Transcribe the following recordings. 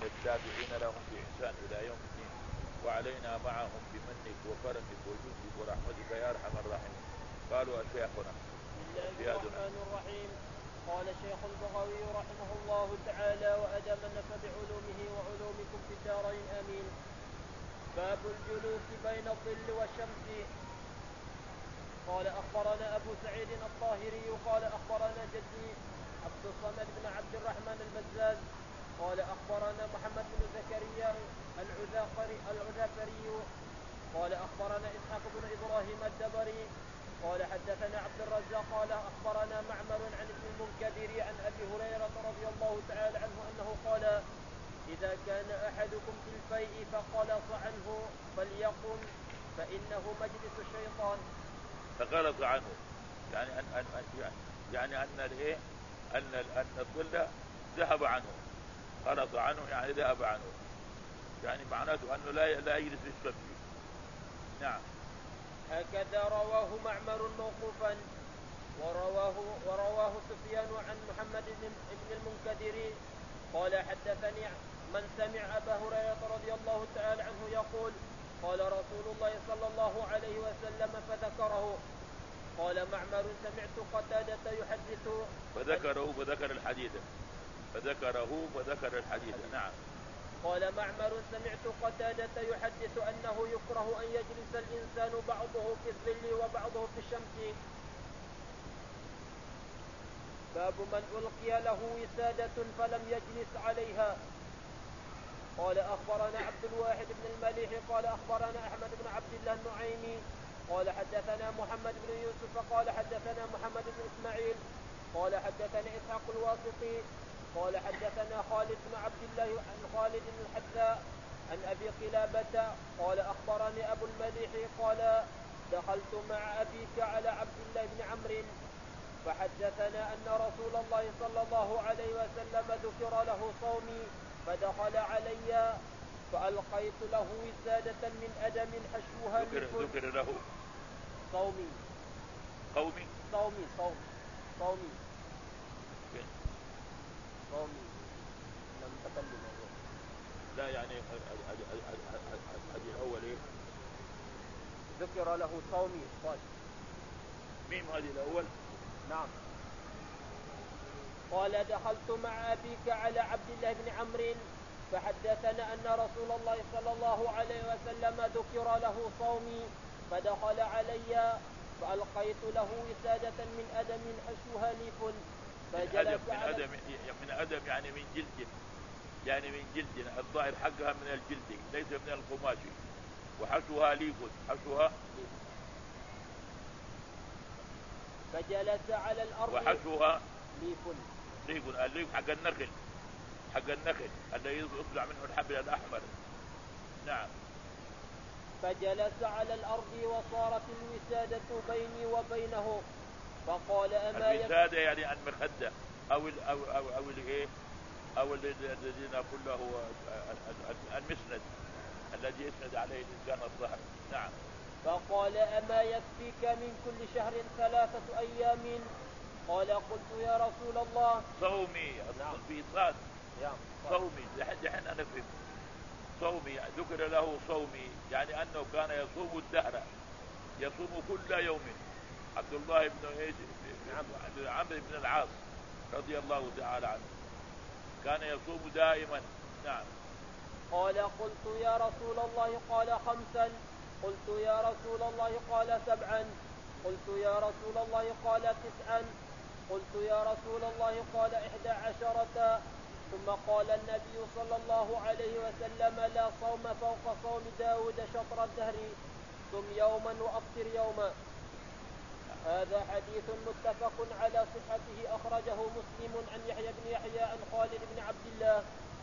والتابعين لهم بإحسان إلى يوم الدين، وعلينا معهم بمنك وكرمك وجودك ورحمتك يا أرحم الراحمين. قالوا أشياخنا. بسم الله الرحمن الرحيم. قال الشيخ البغوي رحمه الله تعالى: وأدمنا بعلومه وعلومكم في الدارين آمين. باب الجلوس بين الظل والشمس. قال أخبرنا أبو سعيد الطاهري قال أخبرنا جدي عبد الصمد بن عبد الرحمن البزاز قال أخبرنا محمد بن زكريا العذافري قال أخبرنا إسحاق بن إبراهيم الدبري قال حدثنا عبد الرزاق قال أخبرنا معمر عن ابن المنكدر عن أبي هريرة رضي الله تعالى عنه أنه قال: إذا كان أحدكم في الفيء فقلص عنه فليقم فإنه مجلس الشيطان. فقلص عنه يعني أن الظل ذهب عنه. قلص عنه يعني ذهب عنه، يعني معناته أنه لا يجلس في الشمس. نعم. هكذا رواه معمر موقوفا. ورواه سفيان عن محمد بن المنكدر قال حدثني من سمع أبا هريرة رضي الله تعالى عنه يقول: قال رسول الله صلى الله عليه وسلم فذكره. قال معمر: سمعت قتادة يحدث فذكر الحديث. نعم. قال معمر: سمعت قتادة يحدث أنه يكره أن يجلس الإنسان بعضه في الظل وبعضه في الشمس. باب من ألقي له وسادة فلم يجلس عليها. قال أخبرنا عبد الواحد بن المليح قال أخبرنا أحمد بن عبد الله النعيمي قال حدثنا محمد بن يوسف قال حدثنا محمد بن إسماعيل قال حدثنا إسحاق الواسطي قال حدثنا خالد بن عبد الله عن خالد بن الحذاء عن أبي قلابة قال أخبرني أبو المليح قال: دخلت مع أبيك على عبد الله بن عمرو فحدثنا أن رسول الله صلى الله عليه وسلم ذكر له صومي فدخل علي فألقيت له وسادة من أدم حشوها ذكر له صومي لم تكلم. لا يعني الأول إيه؟ ذكر له صومي. طيب مين هذه الأول؟ نعم. قال: دخلت مع أبيك على عبد الله بن عمرو فحدثنا أن رسول الله صلى الله عليه وسلم ذكر له صومي فدخل علي فألقيت له وسادة من أدم حشوها ليف فجلس من أدم يعني من جلد الظاهر حقها من الجلد ليس من القماش. وحشوها ليف فجلس على الأرض. وحشوها ليف الليف حق النخل الذي يطلع منه الحبل الأحمر. نعم. فجلس على الأرض وصارت الوسادة بيني وبينه فقال: الوسادة يعني المخدة أو الذي نقول له المسند الذي يسند عليه الإنسان الظهر. نعم. فقال: أما يكفيك من كل شهر 3 أيام؟ قال: قلت يا رسول الله صومي. في صاد صومي لحد حين أنا فهم صومي. ذكر له صومي يعني أنه كان يصوم الدهر، يصوم كل يوم. عبد الله بن عمرو بن العاص رضي الله تعالى عنه كان يصوم دائما. نعم. قال: قلت يا رسول الله قال 5. قلت يا رسول الله قال 7. قلت يا رسول الله قال 9. قلت يا رسول الله قال 11. ثم قال النبي صلى الله عليه وسلم: لا صوم فوق صوم داود شطر الدهر، صم يوما وأفطر يوما. هذا حديث متفق على صحته أخرجه مسلم عن يحيى بن يحيى عن خالد بن عبد الله.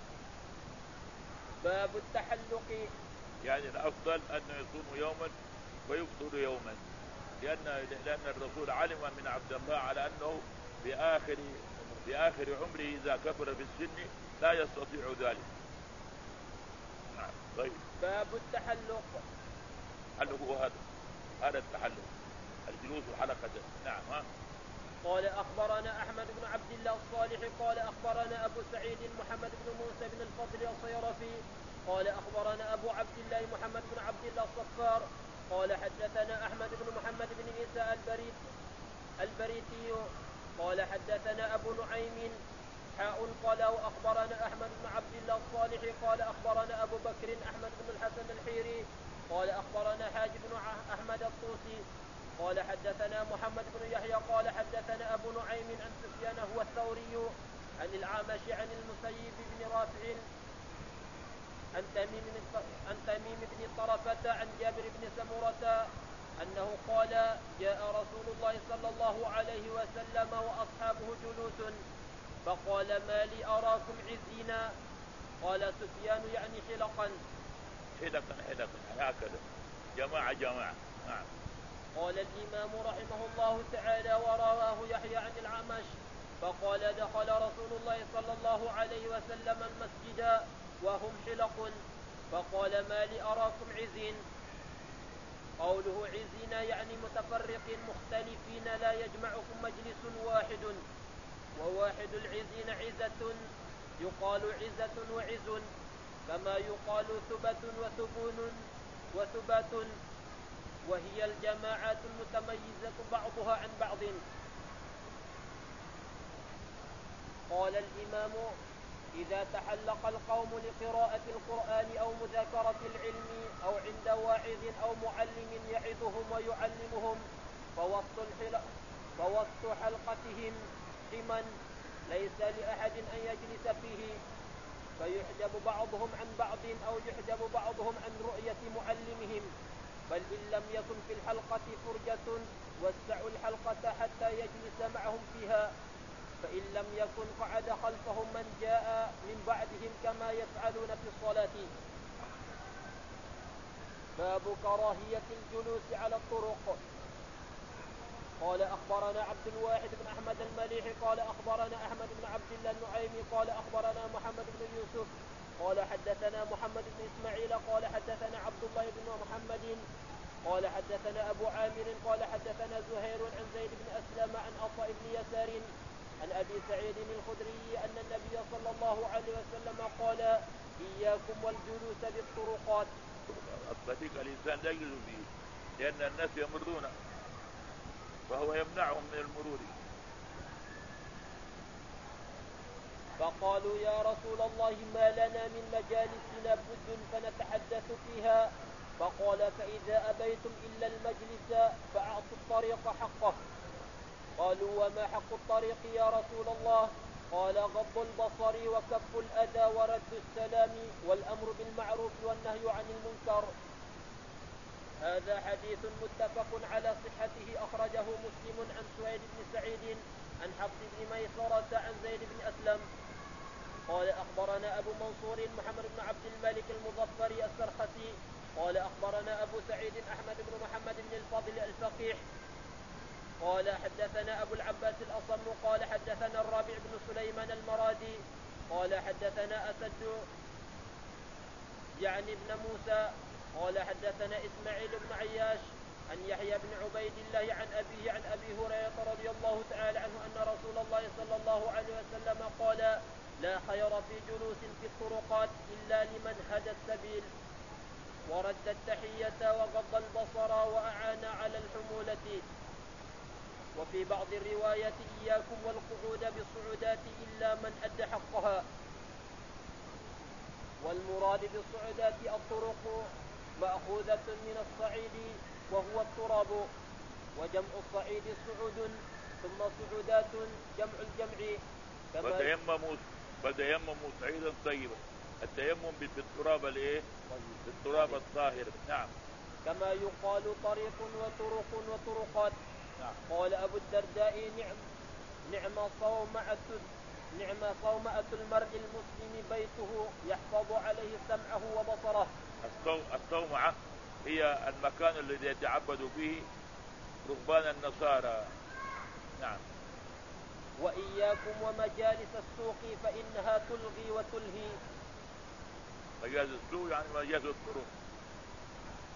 باب التحلق. يعني الأفضل أنه يصوم يوما ويفطر يوما، لأن الرسول علم من عبد الله على أنه في آخر عمره إذا كبر في السن لا يستطيع ذلك. نعم. طيب. باب التحلق. هو هذا التحلق الجلوس حلقة. نعم. قال أخبرنا أحمد بن عبد الله الصالح قال أخبرنا أبو سعيد محمد بن موسى بن الفضل الصيرفي قال أخبرنا أبو عبد الله محمد بن عبد الله الصفار قال حدثنا أحمد بن محمد بن عيسى البريتي قال حدثنا أبو نعيم قال وأخبرنا أحمد بن عبد الله الصالح قال أخبرنا أبو بكر أحمد بن الحسن الحيري قال أخبرنا حاج بن أحمد الطوسي قال حدثنا محمد بن يحيى قال حدثنا أبو نعيم عن سفيان هو الثوري عن الأعمش عن المسيب بن رافع عن تميم بن طرفة عن جابر بن سمرة أنه قال جاء رسول الله صلى الله عليه وسلم وأصحابه جلوس فقال ما لي أراكم عزينا قال سفيان يعني حلقا هكذا جماعة نعم. قال الإمام رحمه الله تعالى ورواه يحيى عن الأعمش فقال دخل رسول الله صلى الله عليه وسلم المسجد وهم حلق فقال ما لي أراكم عزين قوله عزين يعني متفرقين مختلفين لا يجمعكم مجلس واحد وواحد العزين عزة يقال عزة وعز كما يقال ثبت وثبون وثبات وهي الجماعات المتميزة بعضها عن بعض. قال الإمام إذا تحلق القوم لقراءة القرآن أو مذاكرة العلم أو عند واعظ أو معلم يعظهم ويعلمهم فوسط حلقتهم حما ليس لأحد أن يجلس فيه فيحجب بعضهم عن بعض أو يحجب بعضهم عن رؤية معلمهم بل إن لم يكن في الحلقة فرجة وسعوا الحلقة حتى يجلس معهم فيها فإن لم يكن قعد خلفهم من جاء من بعدهم كما يفعلون في الصلاة. باب كراهية الجلوس على الطرق. قال أخبرنا عبد الواحد بن أحمد المليح قال أخبرنا أحمد بن عبد الله النعيمي قال أخبرنا محمد بن يوسف قال حدثنا محمد بن إسماعيل قال حدثنا عبد الله بن محمد قال حدثنا أبو عامر قال حدثنا زهير عن زيد بن أسلم عن عطاء بن يسار عن أبي سعيد الخدري أن النبي صلى الله عليه وسلم قال إياكم والجلوس بالطرقات. الطريق الإنسان لا يجلس فيه لأن الناس يمرون فهو يمنعهم من المرور. فقالوا يا رسول الله ما لنا من مجالسنا بد فنتحدث فيها فقال فإذا أبيتم إلا المجلس فأعطوا الطريق حقه. قالوا وما حق الطريق يا رسول الله؟ قال غض البصر وكف الأذى ورد السلام والأمر بالمعروف والنهي عن المنكر. هذا حديث متفق على صحته أخرجه مسلم عن سويد بن سعيد عن حفص بن ميسرة عن زيد بن أسلم قال أخبرنا أبو منصور محمد بن عبد الملك المظفري السرخسي قال أخبرنا أبو سعيد أحمد بن محمد بن الفضل الفقيه قال حدثنا أبو العباس الأصم قال حدثنا الرابع بن سليمان المرادي قال حدثنا أسد يعني بن موسى قال حدثنا إسماعيل بن عياش عن يحيى بن عبيد الله عن أبيه عن أبي هريرة رضي الله تعالى عنه أن رسول الله صلى الله عليه وسلم قال لا خير في جلوس في الطرقات إلا لمن هدى السبيل ورد التحية وغض البصر وأعان على الحمولة. وفي بعض الروايات إياكم والقعود بالصعودات إلا من أدى حقها. والمراد بالصعودات الطرق مأخوذة من الصعيد وهو التراب وجمع الصعيد صعود ثم صعودات جمع الجمع فتيمموا صعيدا طيبا. التيمم بالتراب الايه؟ بالتراب الطاهر. نعم. كما يقال طريق وطرق وطرقات. نعم. قال أبو الدرداء نعم صومعة المرء المسلم بيته يحفظ عليه سمعه وبصره. الصومعة هي المكان الذي يتعبد فيه رهبان النصارى. نعم. وإياكم ومجالس السوق فإنها تلغي وتلهي. مجالس السوق يعني مجالس الطرق.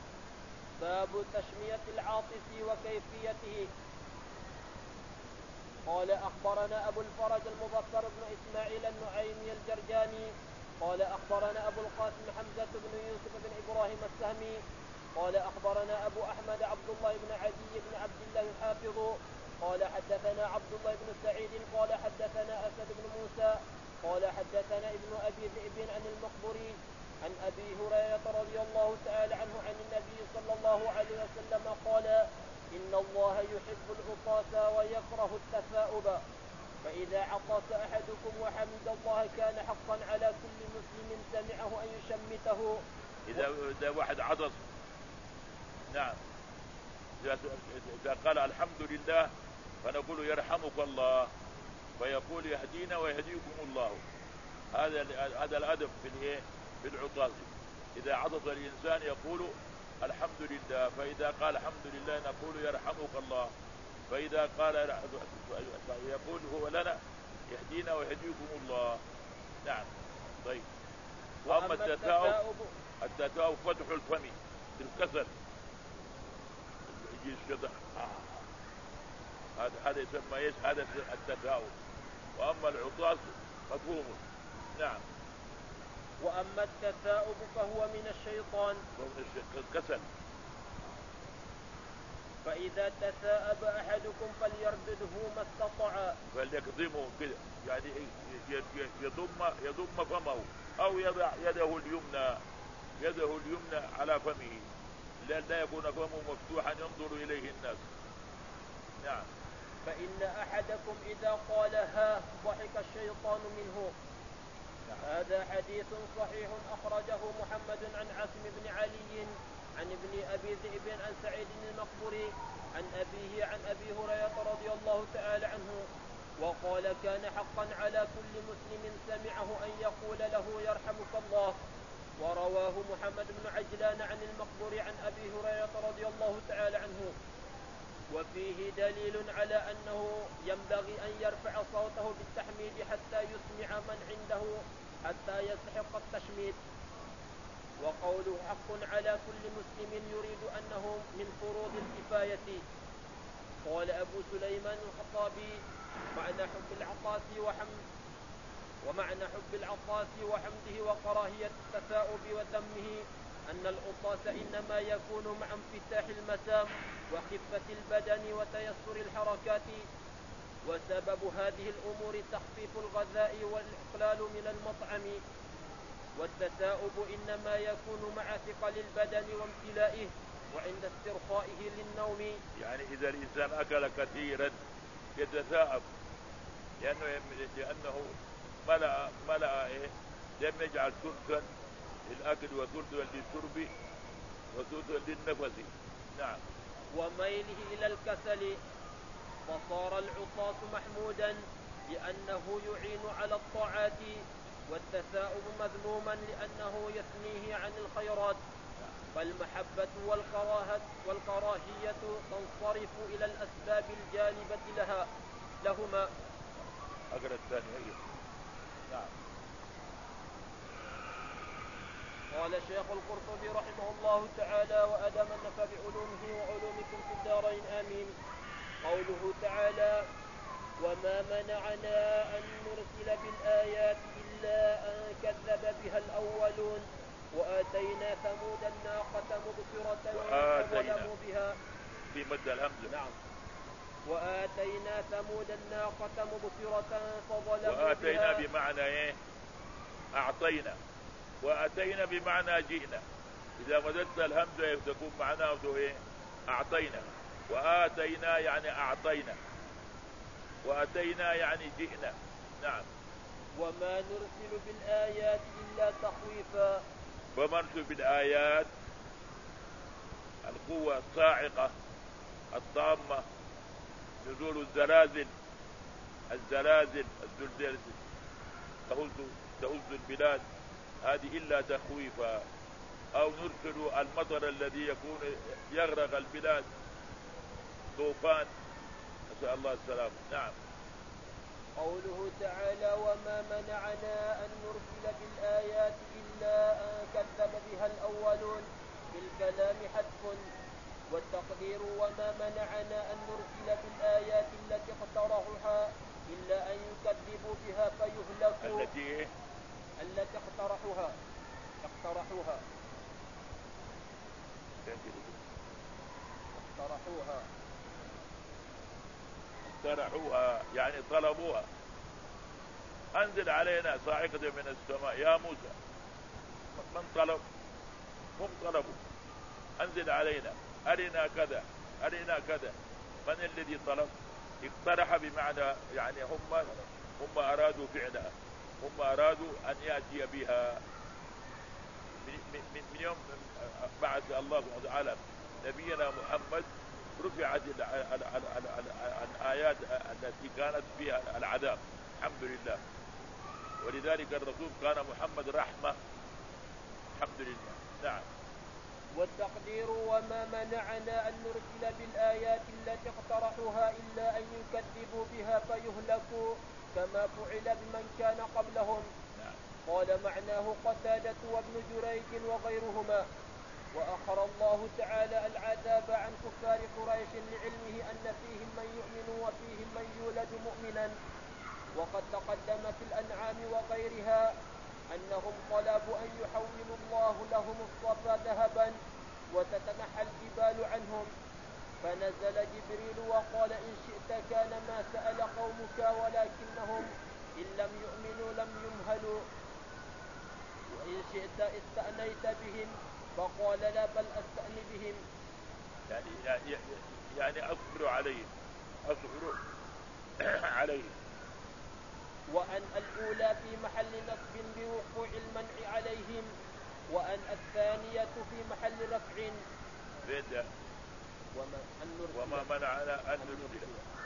باب تشمية العاطس وكيفيته. قال أخبرنا أبو الفرج المبصر بن إسماعيل النعيمي الجرجاني قال أخبرنا أبو القاسم حمزة بن يوسف بن إبراهيم السهمي قال أخبرنا أبو أحمد عبد الله بن عدي بن عبد الله الحافظ قال حدثنا عبد الله بن سعيد قال حدثنا أسد بن موسى قال حدثنا ابن أبي ذئب عن المقبري عن أبي هريرة رضي الله تعالى عنه عن النبي صلى الله عليه وسلم قال إن الله يحب العطاس ويكره التثاؤب فإذا عطس أحدكم وحمد الله كان حقا على كل مسلم سمعه أن يشمته. إذا واحد عطس، نعم، إذا قال الحمد لله فنقول يرحمك الله، فيقول يهدينا ويهديكم الله. هذا الأدب في العطاس. إذا عطس الإنسان يقول الحمد لله، فإذا قال الحمد لله نقول يرحمك الله، فإذا قال يقول هو لنا يهدينا ويهديكم الله. نعم. طيب. وأما التثاؤب فتح الفم بالكسر، يجي الشدع، هذا يسمى ايش؟ هذا التثاؤب. وأما العطاس مفهوم. نعم. وأما التثاؤب فهو من الشيطان، كسل. فإذا تثاءب أحدكم فليردده ما استطاع، فليكظمه كده، يعني يضم فمه أو يضع يده اليمنى على فمه، لا يكون فمه مفتوحا ينظر إليه الناس. نعم. فإن أحدكم إذا قال ها ضحك الشيطان منه. هذا حديث صحيح أخرجه محمد عن عاصم بن علي عن ابن أبي ذئب عن سعيد المقبري عن أبيه عن أبي هريرة رضي الله تعالى عنه وقال كان حقا على كل مسلم سمعه أن يقول له يرحمك الله. ورواه محمد بن عجلان عن المقبري عن أبي هريرة رضي الله تعالى عنه. وفيه دليل على أنه ينبغي أن يرفع صوته بالتحميد حتى يسمع من عنده حتى يستحق التشميد. وقوله حق على كل مسلم يريد أنه من فروض الكفاية. قال أبو سليمان الخطابي ومعنى حب العطاس وحمده وكراهية التثاؤب وذمه أن العطاس إنما يكون مع انفتاح المسام وخفة البدن وتيسر الحركات، وسبب هذه الأمور تخفيف الغذاء والإقلال من المطعم. والتثاؤب إنما يكون مع ثقل البدن وامتلائه وعند استرخائه للنوم. يعني إذا الإنسان أكل كثيرا يتثاءب، لأنه ملأ لم يجعل ثلثا للأكل وثلثا للشرب وثلثا للنفس. نعم. وميله إلى الكسل، فصار العطاس محمودا لأنه يعين على الطاعات، والتثاؤب مذموما لأنه يثنيه عن الخيرات. فالمحبة والكراهية تنصرف إلى الأسباب الجالبة لهما. أقرأ الثانية. نعم. قال الشيخ القرطبي رحمه الله تعالى وأدامنا بعلومه وعلومكم في الدارين آمين. قوله تعالى وما منعنا أن نرسل بالآيات إلا أن كذب بها الأولون وآتينا ثمود الناقة مبصرة فظلموا بها. في مد الهمزة. نعم. وآتينا ثمود الناقة مبصرة فظلموا بها. وآتينا بمعنى ايه؟ أعطينا. وآتينا بمعنى جئنا. إذا مددت الهمزة تكون معناه ايه؟ أعطينا. وآتينا يعني أعطينا. وآتينا يعني جئنا. نعم. وما نرسل بالآيات إلا تخويفا. وما نرسل بالآيات القوة الصاعقة الطامة، نزول الزلازل الزلزال تهز البلاد، هذه إلا تخويفا. أو نرسل المطر الذي يكون يغرق البلاد، طوفان، نسأل الله السلامة. نعم. قوله تعالى وما منعنا أن نرسل بالآيات إلا أن كذب بها الأولون، بالكلام حذف والتقدير وما منعنا أن نرسل بالآيات التي اقترحوها إلا أن يكذبوا بها فيهلكوا. التي اقترحوها يعني طلبوها. أنزل علينا صاعقة من السماء يا موسى. من طلب؟ هم طلبوا أنزل علينا، أرنا كذا أرنا كذا. من الذي طلب؟ اقترح بمعنى يعني هم أرادوا فعلها، هم أرادوا أن يأتي بها. من يوم بعث الله سبحانه وتعالى نبينا محمد رفعت الآيات التي كانت فيها العذاب الحمد لله. ولذلك الرسول كان محمد رحمة الحمد لله. نعم. والتقدير وما منعنا أن نرسل بالآيات التي اقترحوها إلا أن يكذبوا بها فيهلكوا كما فعل بمن كان قبلهم. قال معناه قتادة وابن جريج وغيرهما. وأخر الله تعالى العذاب عن كفار قريش لعلمه أن فيهم من يؤمن وفيهم من يولد مؤمنا. وقد تقدم في الأنعام وغيرها أنهم طلبوا أن يحول الله لهم الصفا ذهبا وتتنحى الجبال عنهم، فنزل جبريل وقال إن شئت كان ما سأل قومك ولكنهم إن لم يؤمنوا لم يمهلوا، وإن شئت استأنيت بهم فقال لا بل أستأن بهم. يعني أصبر عليهم وأن الأولى في محل نصب بوقوع المنع عليهم، وأن الثانية في محل رفع. وما منعنا أن نرسل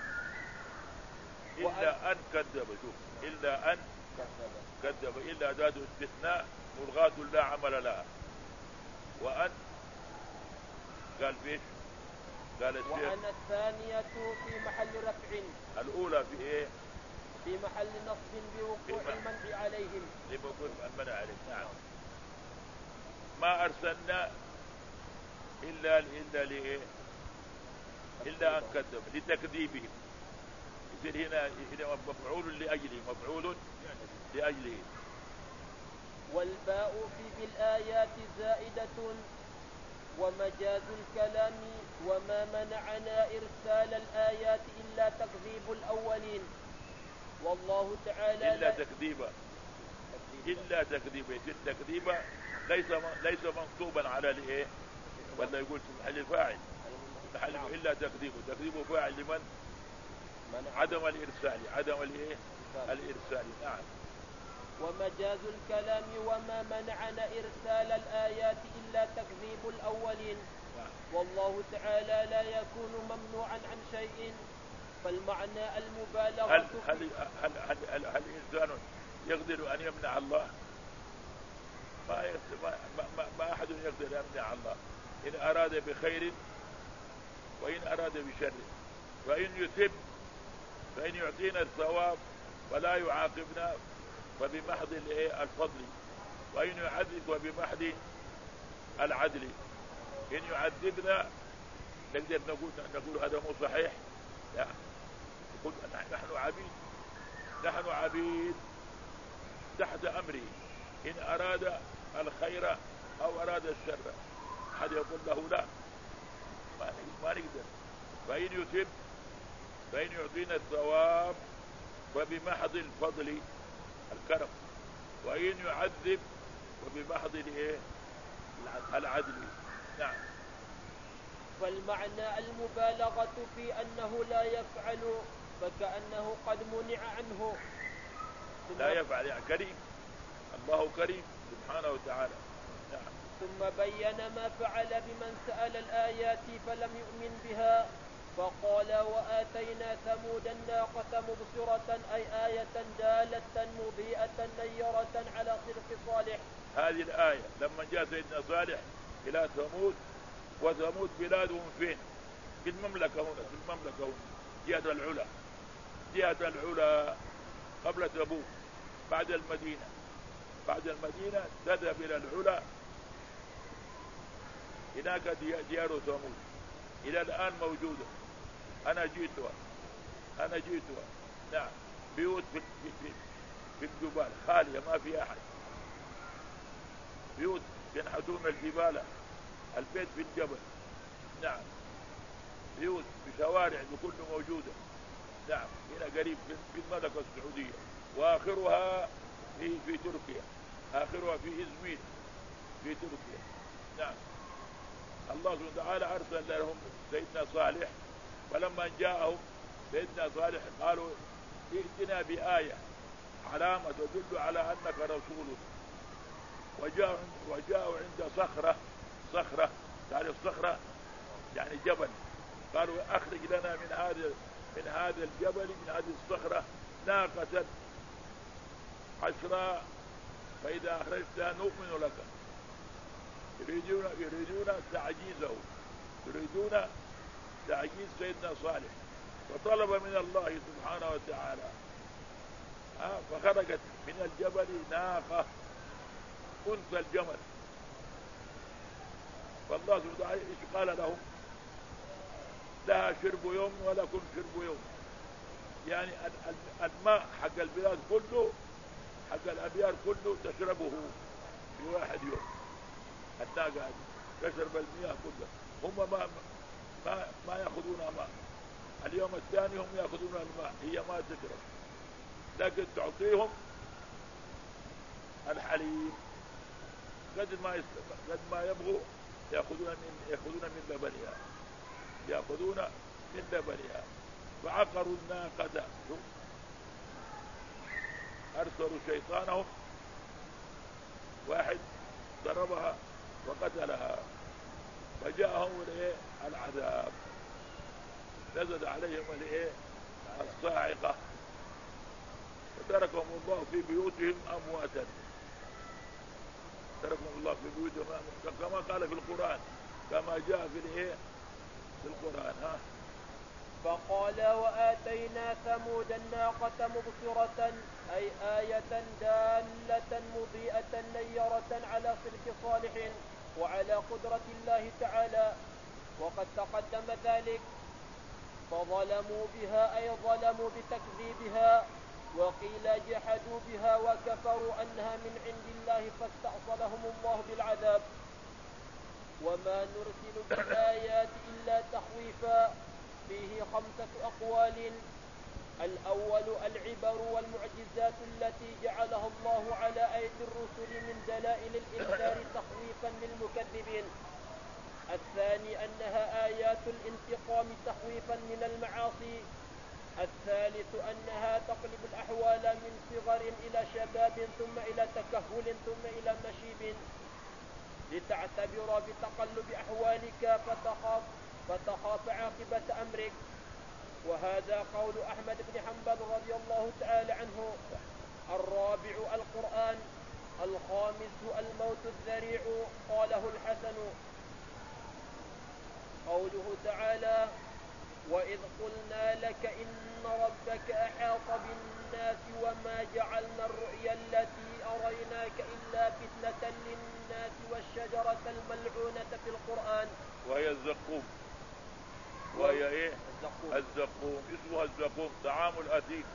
إلا أن كذب. إلا أن كذب إلا أداة استثناء ملغاة لا عمل لها. وأن قال فيش قال وأن الثانية في محل رفع. الأولى في إيه؟ في محل نصب بوقوع المنع عليهم. بوقوع المنع عليهم. نعم. ما أرسلنا إلا لإيه؟ إلا أن كذب لتكذيبهم. يصير هنا مفعول لأجله. والباء في بالآيات زائدة ومجاز الكلام وما منعنا إرسال الآيات إلا تكذيب الأولين. والله تعالى إلا تكذيبا التكذيب ليس منصوبا على الايه ولا يقول محل الفاعل إلا تكذيب فاعل لمن عدم الإرسال. نعم. ومجاز الكلام وما منعنا إرسال الآيات إلا تكذيب الأولين. والله تعالى لا يكون ممنوعا عن شيء، فالمعنى المبالغة. هل إنسان يقدر أن يمنع الله؟ ما أحد يقدر أن يمنع الله. إن أراد بخير وإن أراد بشر، فإن يثب فإن يعطينا الثواب ولا يعاقبنا فبمحض الفضل، وإن يعذب وبمحض العدل. إن يعذبنا نقدر نقول هذا مو صحيح. لا، يقول نحن عبيد تحت أمره. إن أراد الخير أو أراد الشر أحد يقول له لا، ما نقدر. فإن يثب فإن يعطينا الثواب وبمحض الفضل الكرم، وإن يعذب وبمحض العدل. نعم. فالمعنى المبالغة في أنه لا يفعل، فكأنه قد منع عنه. لا يفعل يعني كريم، الله كريم سبحانه وتعالى. نعم. ثم بين ما فعل بمن سأل الآيات فلم يؤمن بها، فقال وآتينا ثمود الناقة مبصرة أي آية دالة مضيئة نيرة على صدق صالح. هذه الآية لما جاء سيدنا صالح إلى ثمود، وثمود بلادهم فين؟ في المملكة هنا جهة العلا قبل تبوك، بعد المدينة تذهب إلى العلا، هناك ديار ثمود. إلى الآن موجودة. أنا جئتها. نعم. بيوت في الجبال خالية ما في أحد، بيوت ينحتون الجبال، البيت في الجبل. نعم. بيوت بشوارع بكله موجودة. نعم. هنا قريب في المملكة السعودية، وآخرها في تركيا، آخرها في إزمير في تركيا. نعم. الله سبحانه وتعالى أرسل لهم سيدنا صالح، فلما جاءهم سيدنا صالح قالوا ائتنا بآية علامة تدل على أنك رسول. وجاءوا عند صخرة تعرف صخرة يعني جبل، قالوا أخرج لنا من هذا الجبل، من هذه الصخرة ناقة عشراء، فإذا أخرجتها نؤمن لك. يريدون تعجيزه، يريدون تعجيز سيدنا صالح، فطلب من الله سبحانه وتعالى فخرجت من الجبل ناقة أنثى الجمل. فالله سبحانه وتعالى إيش قال لهم؟ لها شرب يوم ولكم شرب يوم. يعني الماء حق البلاد كله، حق الأبيار كله تشربه في واحد يوم. الناقة تشرب المياه كلها، هم ما يأخذون ماء. اليوم الثاني هم يأخذون الماء، هي ما تشرب، لكن تعطيهم الحليب قد ما يبغوا، يأخذون من لبنها. فعقروا الناقة، أرسلوا شيطانهم، واحد ضربها وقتلها، فجاءهم العذاب، نزل عليهم الصاعقة، وتركهم الله في بيوتهم أمواتا. تركهم الله في بيوتهم أمواتا كما قال في القرآن، كما جاء في القرآن. فقال وآتينا ثمود الناقة مبصرة، أي آية دالة مضيئة نيرة على صدق صالح وعلى قدرة الله تعالى. وقد تقدم ذلك. فظلموا بها أي ظلموا بتكذيبها، وقيل جحدوا بها وكفروا أنها من عند الله فاستأصلهم الله بالعذاب. وما نرسل بالآيات إلا تخويفا، فيه 5 أقوال. الأول العبر والمعجزات التي جعلها الله على أيدي الرسل من دلائل الإنذار تخويفا للمكذبين. الثاني أنها آيات الانتقام تخويفا من المعاصي. الثالث أنها تقلب الأحوال من صغر إلى شباب ثم إلى تكهل ثم إلى مشيب، لتعتبر بتقلب أحوالك فتخاف عاقبة أمرك. وهذا قول أحمد بن حنبل رضي الله تعالى عنه. الرابع القرآن. الخامس الموت الذريع، قاله الحسن. قوله تعالى وإذ قلنا لك إن ربك أحاط بالناس وما جعلنا الرؤيا التي أريناك إلا فتنة للناس والشجرة الملعونة في القرآن وهي الزقوم. وهي إيه؟ الزقوم. اسمها الزقوم، طعام الأثيم.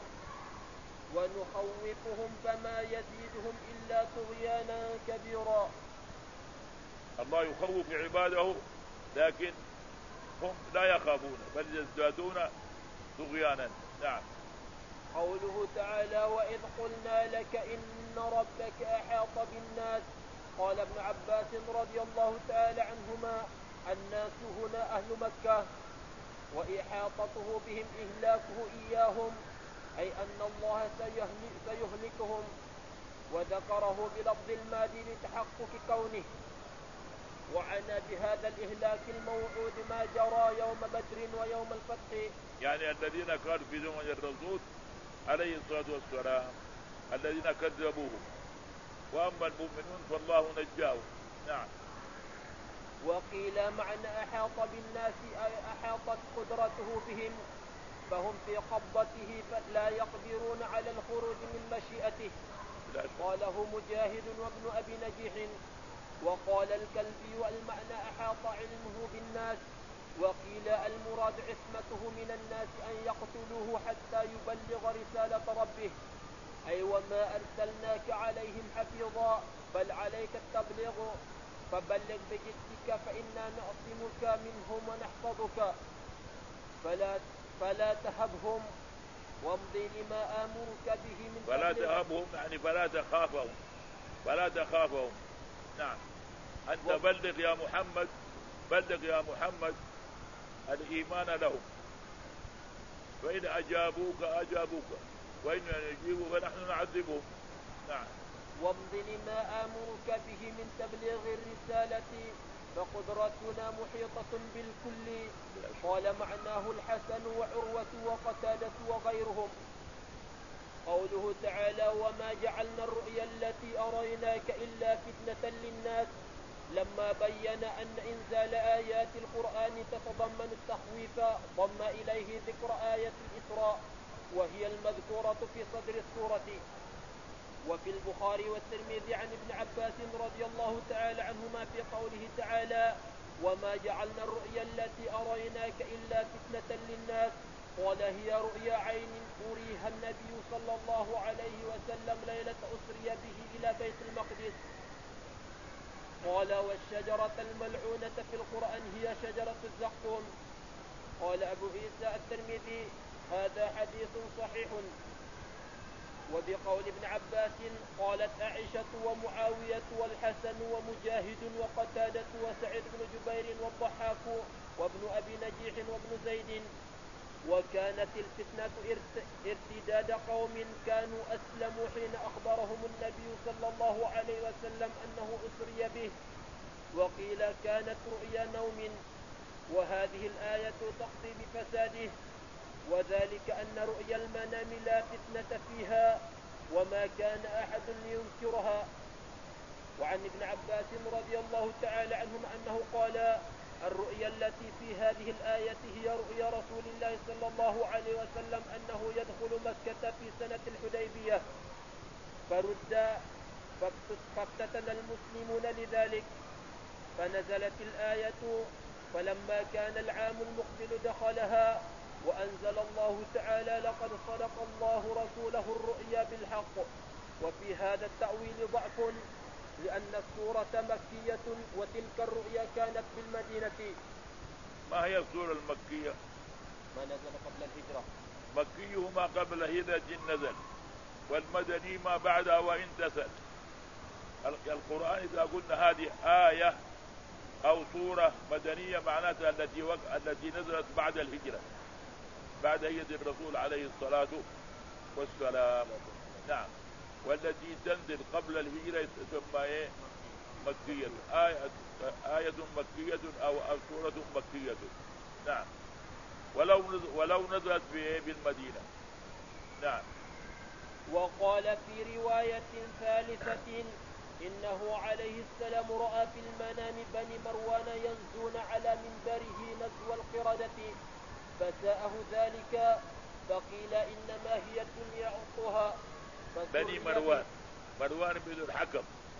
ونخوفهم فما يزيدهم إلا طغيانا كبيرا. الله يخوف عباده لكن هم لا يخافون بل يزدادون طغيانا. نعم. قوله تعالى وإذ قلنا لك إن ربك أحاط بالناس، قال ابن عباس رضي الله تعالى عنهما الناس هنا أهل مكة، وإحاطته بهم إهلاكه إياهم، أي أن الله سيهلكهم، وذكره بلفظ الماضي لتحقق كونه. وعنى بهذا الإهلاك الموعود ما جرى يوم بدر ويوم الفتح، يعني الذين كانوا في زمن الرسول عليه الصلاة والسلام الذين كذبوه، وأما المؤمنون فالله نجاهم. نعم. وقيل معنى أحاط بالناس أي أحاطت قدرته بهم، فهم في قبضته فلا يقدرون على الخروج من مشيئته. قاله مجاهد وابن أبي نجيح. وقال الكلبي والمعنى أحاط علمه بالناس، وقيل المراد عصمته من الناس أن يقتلوه حتى يبلغ رسالة ربه، أي وما أرسلناك عليهم حفيظا بل عليك التبليغ، فبلغ بجدك فإنا نعصمك منهم ونحفظك، فلا تهبهم وامضي لما آمرك به من فلا تهبهم يعني فلا تخافهم. نعم. أنت بلغ يا محمد الإيمان لهم، فإن أجابوك وإن يجيبوا فنحن نعذبهم. نعم. وامض لما آمرك به من تبليغ الرسالة فقدرتنا محيطة بالكل. قال معناه الحسن وعروة وقتادة وغيرهم. قوله تعالى وما جعلنا الرؤيا التي أريناك إلا فتنة للناس، لما بين أن إنزال آيات القرآن تتضمن التخويف ضم إليه ذكر آية الإسراء وهي المذكورة في صدر السورة. وفي البخاري والترمذي عن ابن عباس رضي الله تعالى عنهما في قوله تعالى وما جعلنا الرؤيا التي أريناك إلا فتنة للناس، قال هي رؤيا عين أريها النبي صلى الله عليه وسلم ليلة أسري به إلى بيت المقدس. قال والشجرة الملعونة في القرآن هي شجرة الزقوم. قال أبو عيسى الترمذي هذا حديث صحيح. وبقول ابن عباس قالت عائشة ومعاوية والحسن ومجاهد وقتادة وسعيد بن جبير والضحاك وابن أبي نجيح وابن زيد. وكانت الفتنة ارتداد قوم كانوا أسلموا حين أخبرهم النبي صلى الله عليه وسلم أنه أسري به، وقيل كانت رؤيا نوم، وهذه الآية تقضي بفساده، وذلك أن رؤيا المنام لا فتنة فيها وما كان أحد لينكرها. وعن ابن عباس رضي الله تعالى عنهما أنه قال الرؤيا التي في هذه الآية هي رؤيا رسول الله صلى الله عليه وسلم أنه يدخل مكة في سنة الحديبية، فافتتن المسلمون لذلك، فنزلت الآية فلما كان العام المقبل دخلها، وأنزل الله تعالى لقد صدق الله رسوله الرؤيا بالحق. وفي هذا التأويل ضعف لأن السورة مكية وتلك الرؤيا كانت بالمدينة. ما هي السورة المكية؟ ما نزل قبل الهجرة. مكي ما قبل الهجرة نزل، والمدني ما بعدها وإن تسل. القرآن إذا قلنا هذه آية أو سورة مدنية معناتها التي نزلت بعد الهجرة، بعد هجرة الرسول عليه الصلاة والسلام. نعم. والتي تنزل قبل الهجرة تسمى مكية، آية مكية أو سورة مكية. نعم. ولو نزلت بالمدينة. نعم. وقال في رواية ثالثة إنه عليه السلام رأى في المنام بني مروان ينزون على منبره نزو القردة، فساءه ذلك فقيل إنما هي الدنيا عطها. بني مروان بن الحكم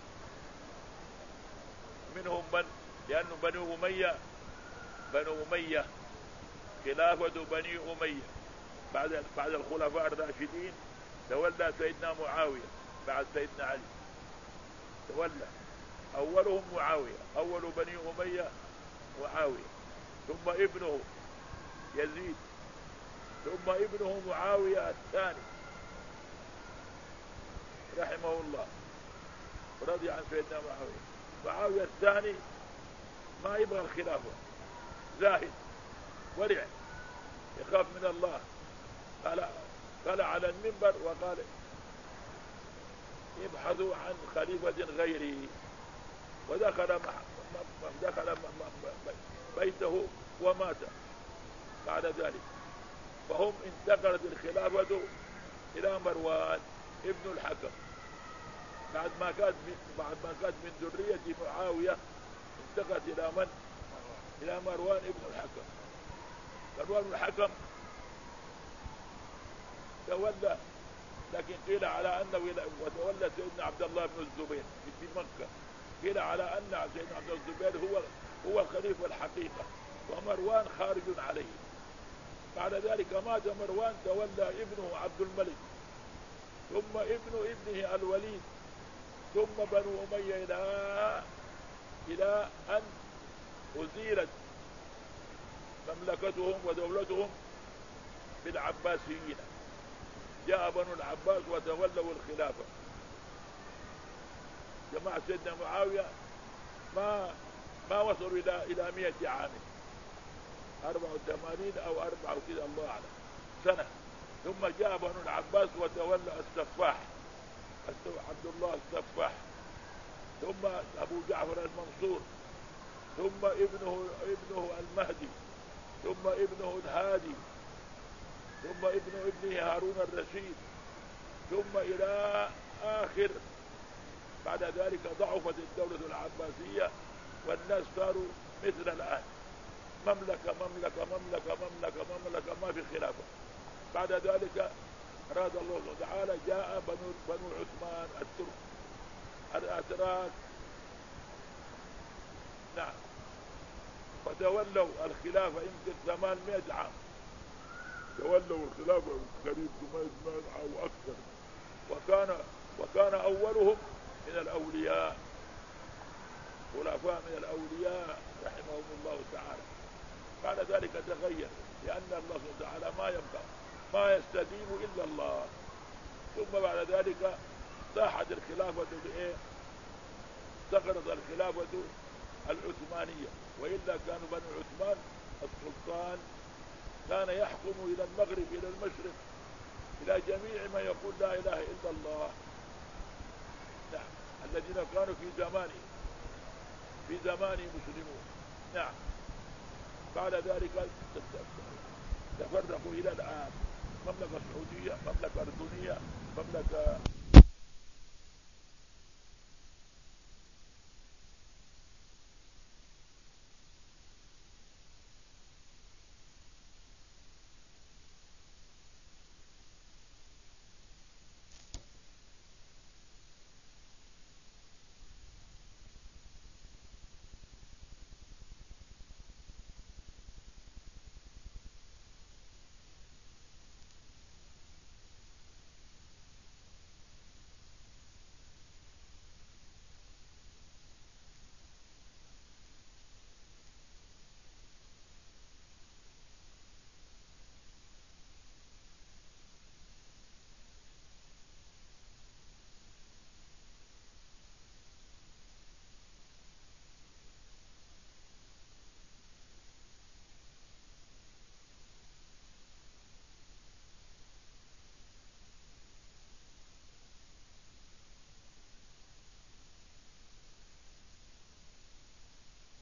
منهم لأنه بنو أمية خلافة بني أمية بعد الخلفاء الراشدين تولى سيدنا معاوية بعد سيدنا علي، تولى أولهم معاوية، أول بني أمية معاوية، ثم ابنه يزيد، ثم ابنه معاوية الثاني رحمه الله رضي عن سيدنا معاوية الثاني ما يبغى الخلافة، زاهد ورع يخاف من الله، قال على المنبر وقال يبحثوا عن خليفة غيري، ودخل بيته ومات بعد ذلك. فهم انتقلت الخلافة إلى مروان ابن الحكم بعد ما كانت من ذرية معاوية، انتقلت إلى من؟ إلى مروان ابن الحكم. مروان ابن الحكم تولى، لكن قيل على أنه وتولى سيدنا عبد الله بن الزبير في مكة، قيل على أن سيدنا عبد الله بن الزبير هو الخليفة الحقيقة، ومروان مروان خارج عليه. بعد ذلك مات مروان، تولى ابنه عبد الملك، ثم ابن ابنه الوليد، ثم بنو أمية إلى أن أزيلت مملكتهم ودولتهم بالعباسيين. جاء بنو العباس وتولوا الخلافة. جماعة سيدنا معاوية ما وصلوا إلى 100 عام، 84 أو 4 كذا الله أعلم سنة. ثم جاء بنو العباس وتولى السفاح عبد الله السفاح، ثم أبو جعفر المنصور، ثم ابنه المهدي، ثم ابنه الهادي، ثم ابن ابنه هارون الرشيد، ثم إلى آخر. بعد ذلك ضعفت الدولة العباسية والناس صاروا مثل الآن، مملكة مملكة مملكة مملكة مملكة، ما في خلافة. بعد ذلك أراد الله سبحانه وتعالى، جاء بنو عثمان الترك الأتراك، نعم، فتولوا الخلافة يمكن 800 عام، تولوا الخلافة قريب 800 عام وأكثر. وكان أولهم من الأولياء، خلفاء من الأولياء رحمهم الله تعالى. بعد ذلك تغير، لأن الله سبحانه وتعالى ما يبقى، ما يستديم إلا الله. ثم بعد ذلك صاحت الخلافة سقطت الخلافة العثمانية، وإلا كانوا بنو عثمان السلطان كان يحكم إلى المغرب إلى المشرق إلى جميع من يقول لا إله إلا الله، نعم، الذين كانوا في زمانه مسلمون، نعم. بعد ذلك تفرقوا إلى الآن، مملكة سعودية، مملكة أردنية، مملكة